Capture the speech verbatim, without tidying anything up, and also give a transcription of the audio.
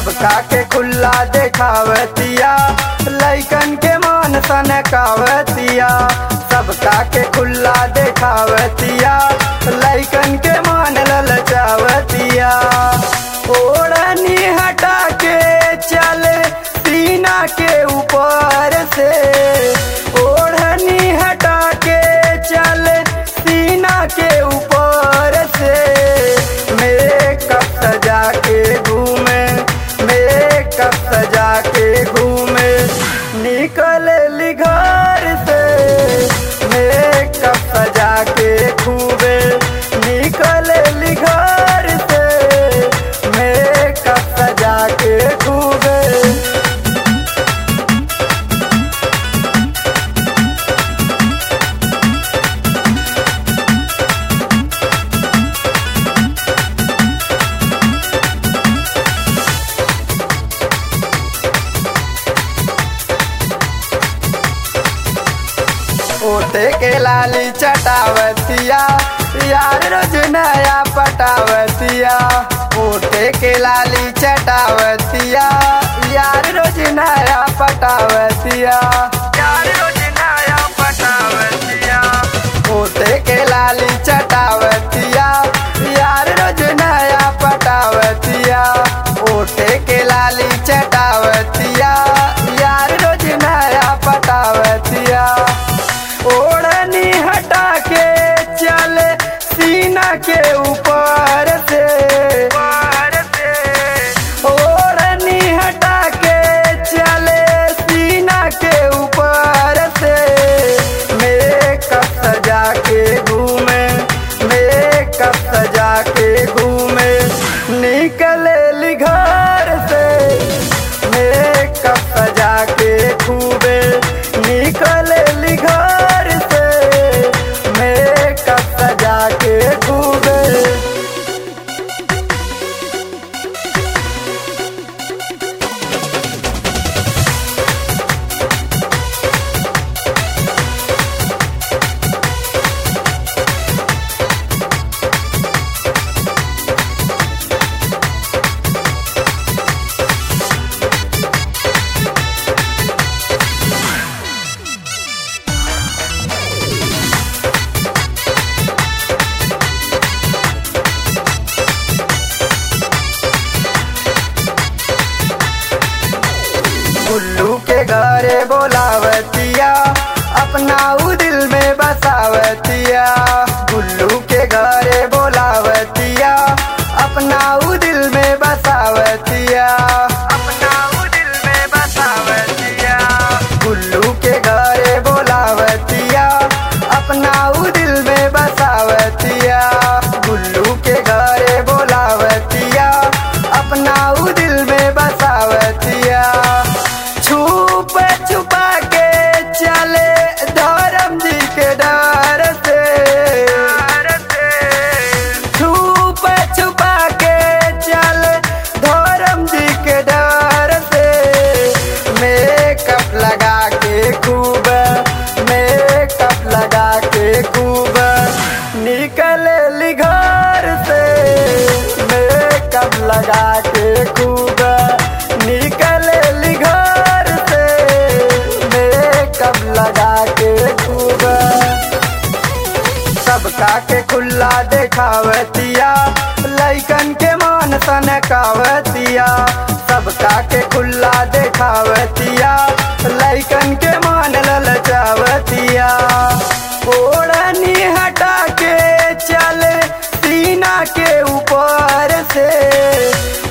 सबका के खुला देखावतिया, लइकन के मन सनकावतिया। सबका के खुला देखावतिया, लइकन के मन ललचावतिया। ओढ़नी हटा के चले सीना के ऊपर से, ओढ़नी हटा के चले सीना के ऊपर से। मेकअप सजा के घूमे, मेकअप सजा के घूमे, निकले घर से। मेकअप सजा के खूबे निकले घर से, मेकअप सजा के खूबे। ओटे के लाली चटावतिया, यार रोज नया पटावतिया। ओटे के लाली चटावतिया, यार रोज नया पटावतिया, यार रोज नया पटावतिया। ओटे के लाली चटावतिया, यार रोज नया पटावतिया। ओटे के लाली चटावतिया, यार रोज नया पटावतिया। ओढ़नी हटा के चले सीना के ऊपर से, ओढ़नी हटा के चले सीना के ऊपर से। मेकअप सजा के घूमे, मेकअप सजा के घूमे, निकले घर से। मेकअप सजा के खूबे निकले घर से, मेकअप सजा के खूबे। गुल्लू के घरे बोलावतिया, अपना उ दिल में बसावतिया। गुल्लू के घरे बोलावतिया, अपना उ दिल में बसावतिया, अपना उ दिल में बसावतिया। गुल्लू के घरे बोलावतिया, अपना उ दिल में बसावतिया। गुल्लू के घरे बोलावतिया, अपना उ दिल में बसावतिया। छुप छुपा के चले धर्म जी के डर से, छुप छुपा के चले धर्म जी के डर से। मेकअप लगा के खूब, मेकअप लगा के खूब, निकले घर से। मेकअप लगा के खूब निकले घर से, मेकअप लगा के खूब। सबका के खुला देखावतिया, लइकन के मन सनकावतिया। सबका के खुला देखावतिया, लइकन के मन ललचावतिया। ओढ़नी हटा के चले सीना के ऊपर से,